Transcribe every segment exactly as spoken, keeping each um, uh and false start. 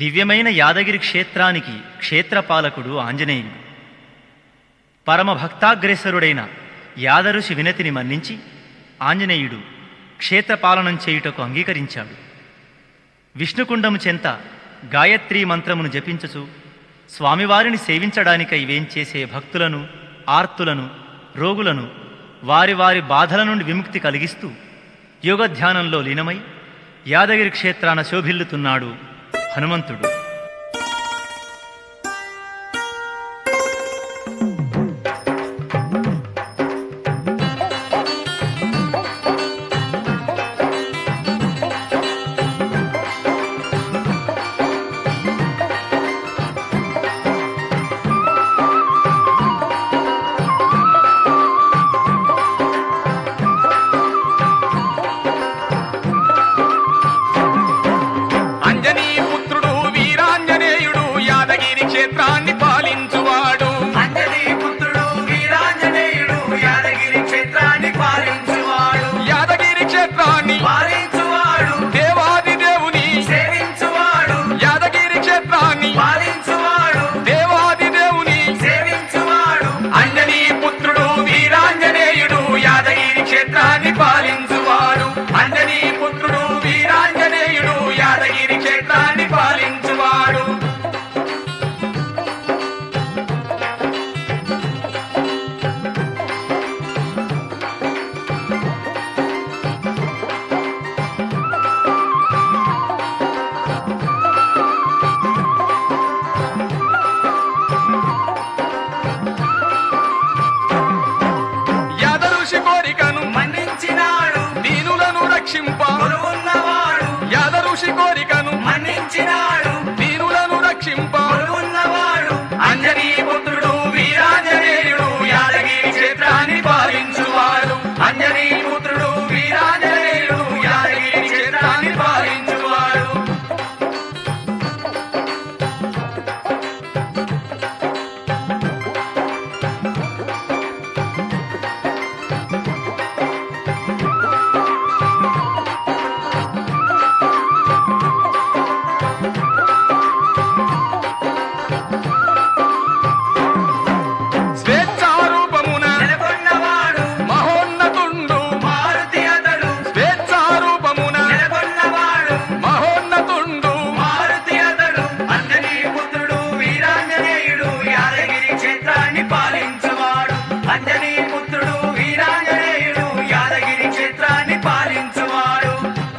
దివ్యమైన యాదగిరి క్షేత్రానికి క్షేత్రపాలకుడు ఆంజనేయుడు. పరమభక్తాగ్రేసరుడైన యాదఋషి వినతిని మన్నించి ఆంజనేయుడు క్షేత్రపాలనం చేయుటకు అంగీకరించాడు. విష్ణుకుండము చెంత గాయత్రీ మంత్రమును జపించుచు స్వామివారిని సేవించడానికై వేంచేసే భక్తులను, ఆర్తులను, రోగులను వారి వారి బాధల నుండి విముక్తి కలిగిస్తూ యోగధ్యానంలో లీనమై యాదగిరి క్షేత్రాన శోభిల్లుతున్నాడు హనుమంతుడు. క్షేత్రాన్ని పాలించువాడు అంజనీపుత్రుడు వీరాంజనేయుడు యాదగిరి క్షేత్రాన్ని పాలించువాడు యాదగిరి క్షేత్రాన్ని పాలించువాడు దేవాది దేవుని సేవించువాడు యాదగిరి క్షేత్రాన్ని పాలించువాడు దేవాది దేవుని సేవించువాడు అంజనీపుత్రుడు వీరాంజనేయుడు యాదగిరి క్షేత్రాన్ని పాలించువాడు అంజనీపుత్రుడు వీరాంజనేయుడు యాదగిరి క్షేత్రాన్ని పాలించువాడు యాదఋషి కోరికను మన్నించినాడు దీనులను రక్షింప కొలువున్నవాడు యాదఋషి కోరికను మన్నించినాడు దీనులను రక్షింప కొలువున్నవాడు అంజనీపుత్రుడు వీరాంజనేయుడు యాదగిరి క్షేత్రాన్ని పాలించువాడు అంజనీపుత్రుడు వీరాంజనేయుడు యాదగిరి క్షేత్రాన్ని పాలించువాడు స్వేచ్ఛారూపమున నెలకొన్నవాడు మహోన్నతుండు మారుతి అతడు స్వేచ్ఛారూపమున నెలకొన్నవాడు మహోన్నతుండు మారుతి అతడు అంజనీపుత్రుడు వీరాంజనేయుడు యాదగిరి క్షేత్రాన్ని పాలించువాడు అంజనీపుత్రుడు వీరాంజనేయుడు యాదగిరి క్షేత్రాన్ని పాలించువాడు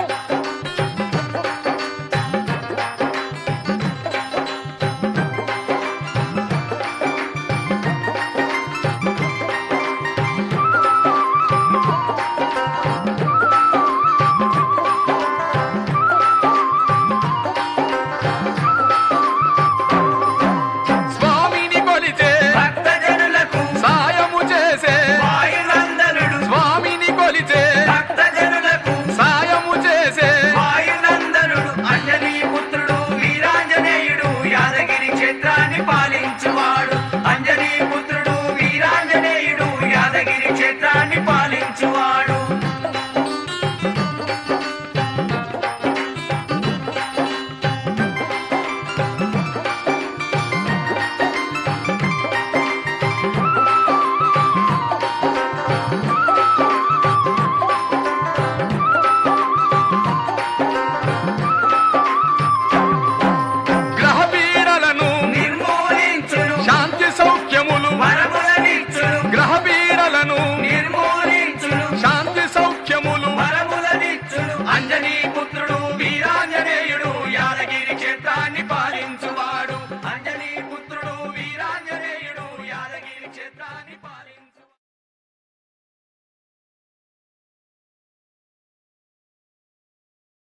స్వామిని కొలిచే భక్తజనులకు సాయము చేసే వాయునందనుడు స్వామిని కొలిచే భక్తజనులకు సాయము చేసే వాయునందనుడు అంజనీపుత్రుడు వీరాంజనేయుడు యాదగిరి క్షేత్రాన్ని పాలించువాడు అంజనీపుత్రుడు వీరాంజనేయుడు యాదగిరి క్షేత్రాన్ని పాలించువాడు గ్రహ పీడలను నిర్మూలించును శాంతి సౌఖ్యములు వరములనిచ్చును గ్రహ పీడలను నిర్మూలించును శాంతి సౌఖ్యములు వరములనిచ్చును అంజనీపుత్రుడు వీరాంజనేయుడు యాదగిరి క్షేత్రాన్ని పాలించువాడు అంజనీపుత్రుడు వీరాంజనేయుడు యాదగిరి క్షేత్రాన్ని పాలించు